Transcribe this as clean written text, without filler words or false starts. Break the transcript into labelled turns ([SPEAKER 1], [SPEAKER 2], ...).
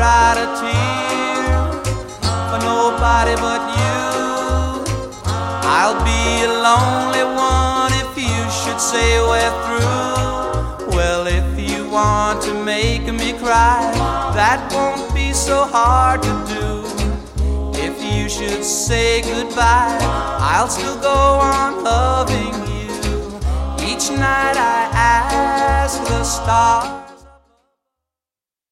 [SPEAKER 1] cried a tear for nobody but you. I'll be a lonely one if you should say we're through. Well, if you want to make me cry, that won't be so hard to do. If you should say goodbye, I'll still go on loving you. Each night I ask the stars